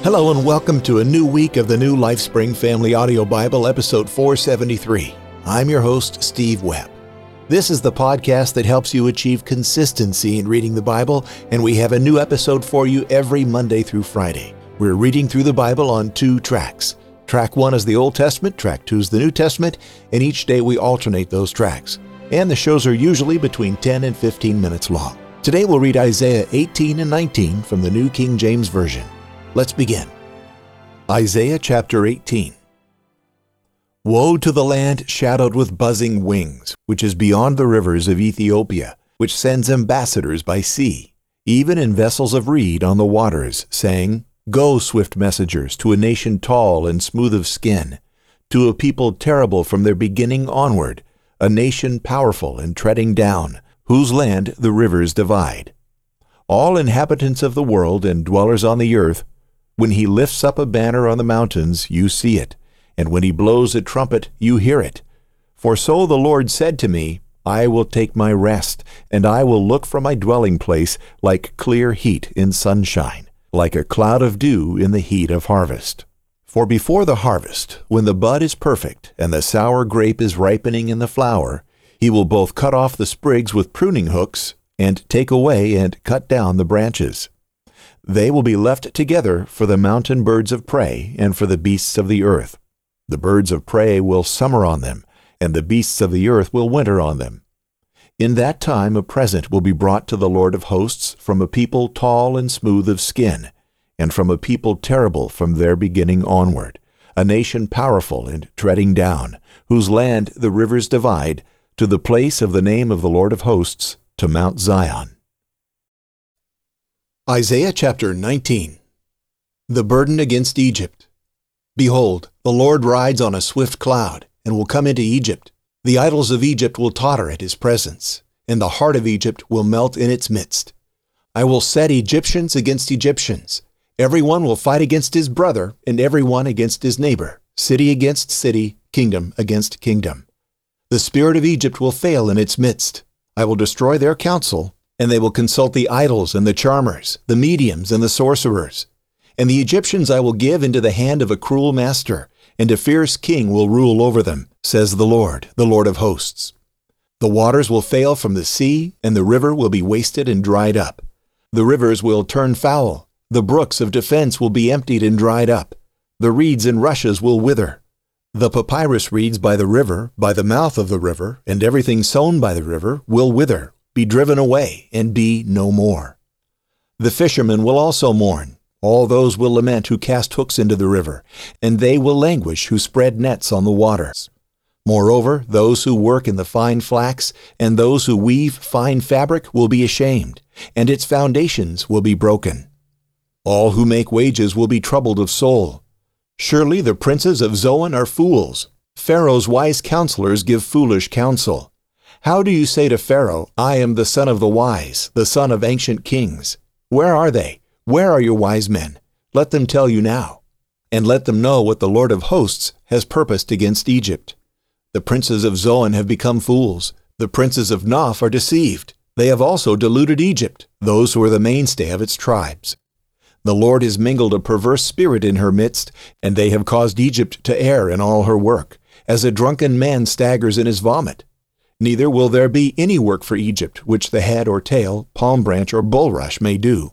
Hello and welcome to a new week of the New LifeSpring Family Audio Bible, episode 473. I'm your host, Steve Webb. This is the podcast that helps you achieve consistency in reading the Bible, and we have a new episode for you every Monday through Friday. We're reading through the Bible on 2 tracks. Track 1 is the Old Testament, track 2 is the New Testament, and each day we alternate those tracks. And the shows are usually between 10 and 15 minutes long. Today we'll read Isaiah 18 and 19 from the New King James Version. Let's begin. Isaiah chapter 18. Woe to the land shadowed with buzzing wings, which is beyond the rivers of Ethiopia, which sends ambassadors by sea, even in vessels of reed on the waters, saying, Go, swift messengers, to a nation tall and smooth of skin, to a people terrible from their beginning onward, a nation powerful and treading down, whose land the rivers divide. All inhabitants of the world and dwellers on the earth, when he lifts up a banner on the mountains, you see it, and when he blows a trumpet, you hear it. For so the Lord said to me, I will take my rest, and I will look from my dwelling place like clear heat in sunshine, like a cloud of dew in the heat of harvest. For before the harvest, when the bud is perfect, and the sour grape is ripening in the flower, he will both cut off the sprigs with pruning hooks, and take away and cut down the branches. They will be left together for the mountain birds of prey and for the beasts of the earth. The birds of prey will summer on them, and the beasts of the earth will winter on them. In that time a present will be brought to the Lord of hosts from a people tall and smooth of skin, and from a people terrible from their beginning onward, a nation powerful and treading down, whose land the rivers divide, to the place of the name of the Lord of hosts, to Mount Zion. Isaiah chapter 19. The burden against Egypt. Behold, the Lord rides on a swift cloud, and will come into Egypt. The idols of Egypt will totter at his presence, and the heart of Egypt will melt in its midst. I will set Egyptians against Egyptians. Every one will fight against his brother, and every one against his neighbor, city against city, kingdom against kingdom. The spirit of Egypt will fail in its midst. I will destroy their counsel, and they will consult the idols and the charmers, the mediums and the sorcerers. And the Egyptians I will give into the hand of a cruel master, and a fierce king will rule over them, says the Lord of hosts. The waters will fail from the sea, and the river will be wasted and dried up. The rivers will turn foul. The brooks of defense will be emptied and dried up. The reeds and rushes will wither. The papyrus reeds by the river, by the mouth of the river, and everything sown by the river will wither, be driven away, and be no more. The fishermen will also mourn. All those will lament who cast hooks into the river, and they will languish who spread nets on the waters. Moreover, those who work in the fine flax, and those who weave fine fabric will be ashamed, and its foundations will be broken. All who make wages will be troubled of soul. Surely the princes of Zoan are fools. Pharaoh's wise counselors give foolish counsel. How do you say to Pharaoh, I am the son of the wise, the son of ancient kings? Where are they? Where are your wise men? Let them tell you now. And let them know what the Lord of hosts has purposed against Egypt. The princes of Zoan have become fools. The princes of Noph are deceived. They have also deluded Egypt, those who are the mainstay of its tribes. The Lord has mingled a perverse spirit in her midst, and they have caused Egypt to err in all her work, as a drunken man staggers in his vomit. Neither will there be any work for Egypt which the head or tail, palm branch or bulrush may do.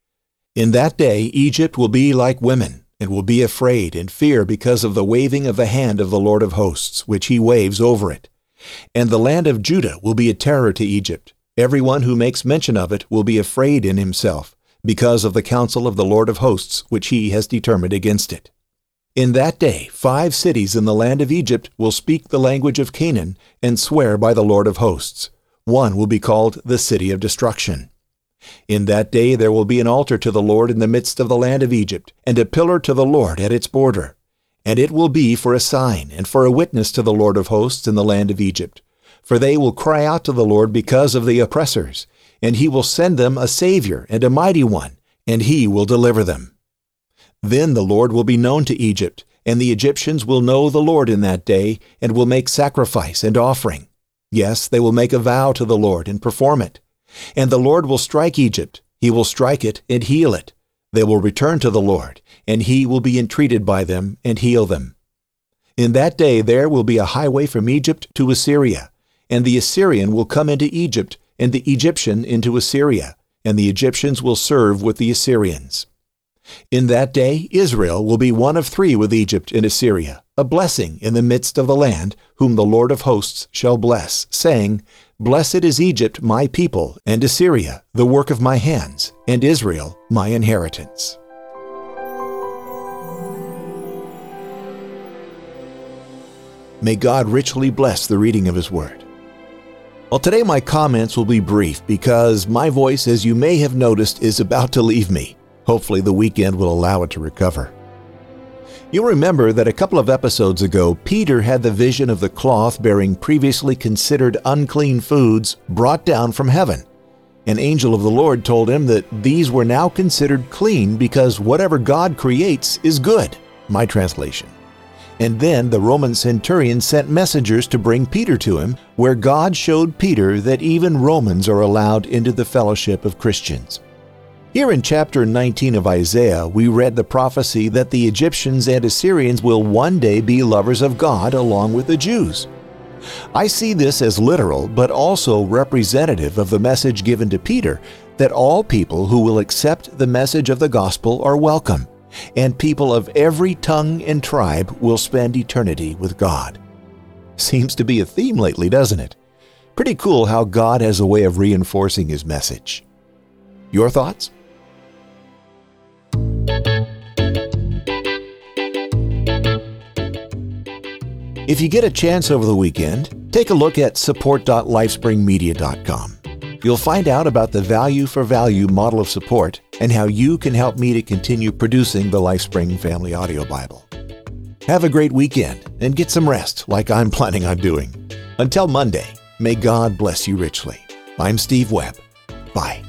In that day Egypt will be like women, and will be afraid and fear because of the waving of the hand of the Lord of hosts, which he waves over it. And the land of Judah will be a terror to Egypt. Everyone who makes mention of it will be afraid in himself, because of the counsel of the Lord of hosts, which he has determined against it. In that day 5 cities in the land of Egypt will speak the language of Canaan and swear by the Lord of hosts. One will be called the City of Destruction. In that day there will be an altar to the Lord in the midst of the land of Egypt, and a pillar to the Lord at its border. And it will be for a sign and for a witness to the Lord of hosts in the land of Egypt. For they will cry out to the Lord because of the oppressors, and he will send them a Savior and a mighty one, and he will deliver them. Then the Lord will be known to Egypt, and the Egyptians will know the Lord in that day, and will make sacrifice and offering. Yes, they will make a vow to the Lord and perform it. And the Lord will strike Egypt. He will strike it and heal it. They will return to the Lord, and he will be entreated by them and heal them. In that day there will be a highway from Egypt to Assyria, and the Assyrian will come into Egypt, and the Egyptian into Assyria, and the Egyptians will serve with the Assyrians. In that day Israel will be one of three with Egypt and Assyria, a blessing in the midst of the land, whom the Lord of hosts shall bless, saying, Blessed is Egypt my people, and Assyria the work of my hands, and Israel my inheritance. May God richly bless the reading of His Word. Well, today my comments will be brief because my voice, as you may have noticed, is about to leave me. Hopefully the weekend will allow it to recover. You'll remember that a couple of episodes ago, Peter had the vision of the cloth bearing previously considered unclean foods brought down from heaven. An angel of the Lord told him that these were now considered clean because whatever God creates is good, my translation. And then the Roman centurion sent messengers to bring Peter to him, where God showed Peter that even Romans are allowed into the fellowship of Christians. Here in chapter 19 of Isaiah, we read the prophecy that the Egyptians and Assyrians will one day be lovers of God along with the Jews. I see this as literal, but also representative of the message given to Peter that all people who will accept the message of the gospel are welcome, and people of every tongue and tribe will spend eternity with God. Seems to be a theme lately, doesn't it? Pretty cool how God has a way of reinforcing His message. Your thoughts? If you get a chance over the weekend, take a look at support.lifespringmedia.com. You'll find out about the Value for Value model of support and how you can help me to continue producing the LifeSpring Family Audio Bible. Have a great weekend and get some rest like I'm planning on doing. Until Monday, may God bless you richly. I'm Steve Webb. Bye.